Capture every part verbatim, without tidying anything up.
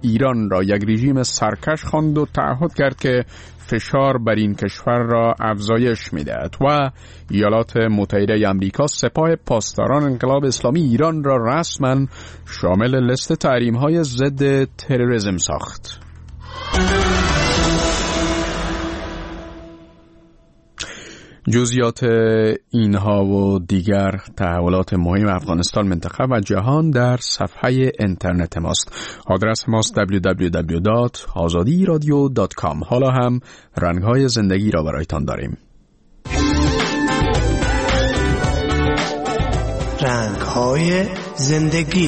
ایران را یک رژیم سرکش خواند و تعهد کرد که فشار بر این کشور را افزایش می‌دهد و ایالات متحده آمریکا سپاه پاسداران انقلاب اسلامی ایران را رسما شامل لیست تحریم‌های ضد تروریسم ساخت. جزئیات اینها و دیگر تحولات مهم افغانستان، منطقه و جهان در صفحه اینترنت ماست. آدرس ماست دبلیو دبلیو دبلیو دات آزادی رادیو دات کام. حالا هم رنگ‌های زندگی را برایتان داریم. رنگ‌های زندگی.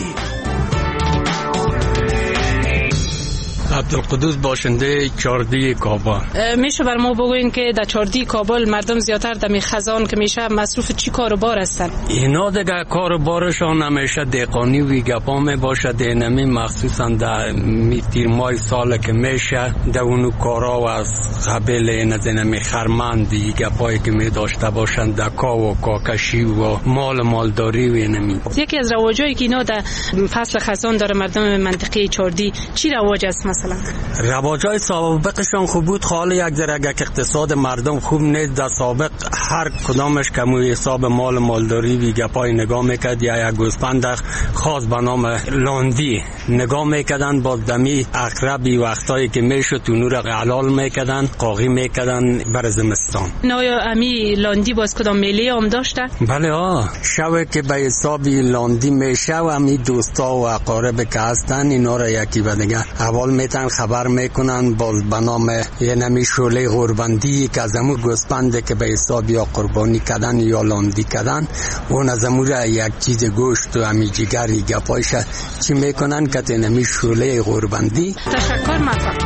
عبدالقدوس باشنده چاردی کابل. میشه بر ما بگوین که در چاردی کابل مردم زیادتر در خزان که میشه مصروف چی کار و بار هستن؟ اینا دیگه کار و بارشان همیشه دهقانی و گپا می باشه. دینمی مخصوصا در تیر ماه سال که میشه در اونو کارا و از قبل این دینمی خرمندی گپایی که می داشته باشن در کا و کاکشی و مال مالداری و اینمی. یکی از رواجایی که اینا در فصل خزان داره مردم منطقه چاردی چی رواج است؟ مثلا رواجای سابقشان خوب بود، خالی یک ذره که اقتصاد مردم خوب نیست. در سابق هر کدامش کموی حساب مال مالداری وی گپای نگاه میکرد یا یک گوسفند خاص به نام لاندی نگاه میکردن. با دمی اقربی وقتایی که میشد اونو را حلال میکردن، قاقی میکردن بر زمستان. نایا امی لاندی باز کدام میله هم داشته؟ بله ها، شوه که به حسابی لاندی میشه و امی دوستا و اقارب که هستن اینا را یکی و دیگه اول میتن خبر میکنن باز به نام یه نمی شوله غربندی که از امو گوسپنده که به حساب یا قربانی کردن یا لاندی کردن اون از امو را یک چیز گوشت و امی جگری گپایش چی میکنن که te نمی شوله غربندی. تشکر مفرد.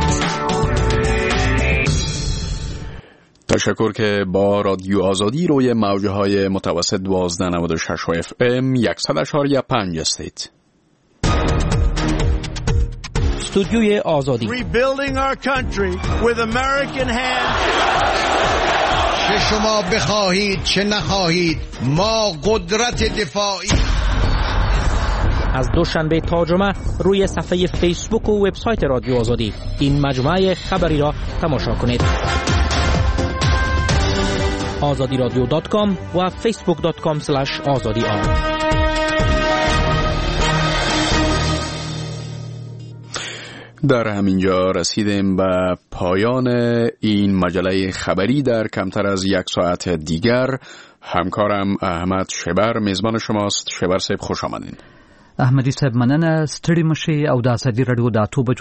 تشکر که با رادیو آزادی روی موجه های متوسط دوازده نود و شش اف ام صد و پنج هستید. استودیوی آزادی. Rebuilding our country with American hands. چه شما بخواهید چه نخواهید ما قدرت دفاعی. از دوشنبه تا جمعه روی صفحه فیسبوک و وبسایت رادیو آزادی این مجموعه خبری را تماشا کنید. آزادی رادیو دات کام و فیسبوک دات کام اسلش آزادی آر. در همینجا رسیدیم به پایان این مجله خبری. در کمتر از یک ساعت دیگر همکارم احمد شبر میزبان شماست. شبر صاحب خوش آمدین. احمدی صاحب مننه. ستړي مشي او د ازادي رادیو د اتو بجو